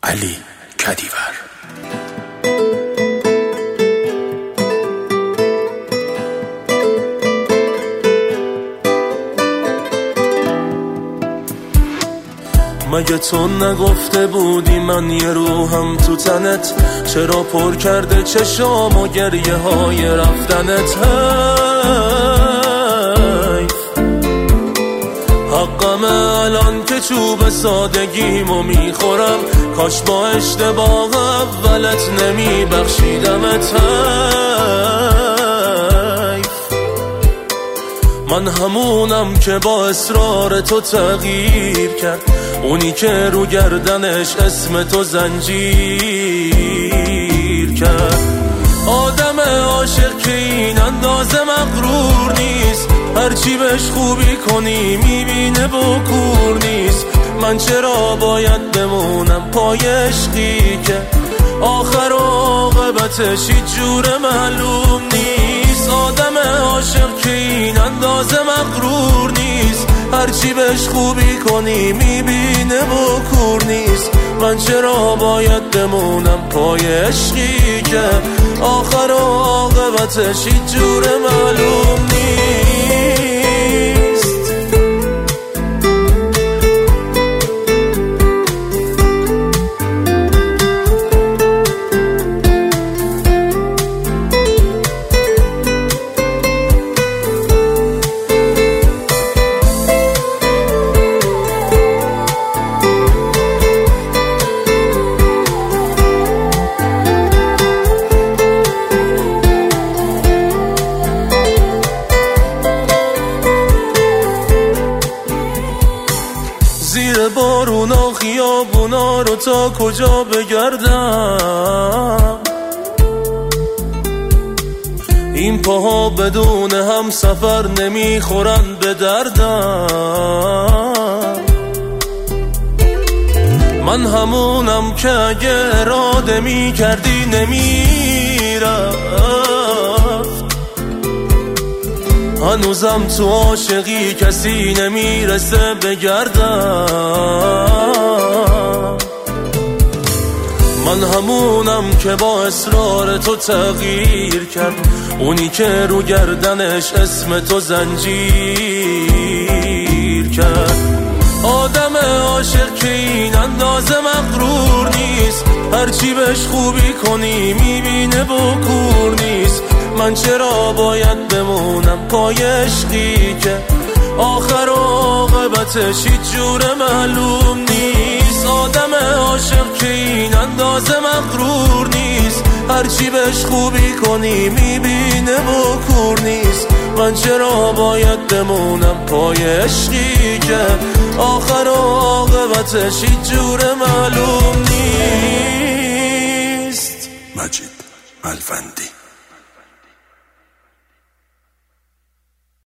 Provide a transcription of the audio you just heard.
علی کدیور. مگه تو نگفته بودی من یه روحم تو تنت؟ چرا پر کرده چشام و گریه های رفتنت؟ حقمه الان که چوب سادگیمو میخورم، کاش با اشتباه اولت نمیبخشیدمت. من همونم که با اصرار تو تغییر کرد، اونی که رو گردنش اسم تو زنجیر کرد. آدم عاشق که این اندازه مغرور نیست، هرچی بهش خوبی کنی میبینه بکور نیست. من چرا باید بمونم پای عشقی که آخر و عاقبتش هیچ جور معلوم نیست؟ آدم عاشق که این اندازه مغرور نیست، هرچی بهش خوبی کنی میبینه بکور نیست. من چرا باید بمونم پای عشقی که آخر و عاقبتش هیچ جور معلوم نیست؟ زیر بارونا خیابونا رو تا کجا بگردم؟ این پاها بدون هم سفر نمیخورن به دردم. من همونم که اگه اراده میکردی نمیرفت. هنوزم تو عاشقی کسی نمیرسه بگردم. من همونم که با اصرار تو تغییر کرد، اونی که رو گردنش اسم تو زنجیر کرد. آدم عاشق که این اندازه مغرور نیست، هرچی بهش خوبی کنی میبینه بکور نیست. من چرا باید بمونم پای عشقی که آخر و عاقبتش هیچ جور معلوم نیست؟ آدم عاشق که این اندازه مغرور نیست، هرچی بهش خوبی کنی میبینه بکور نیست. من چرا باید بمونم پای عشقی که آخر و عاقبتش هیچ جور معلوم نیست؟ مجید ملوندی.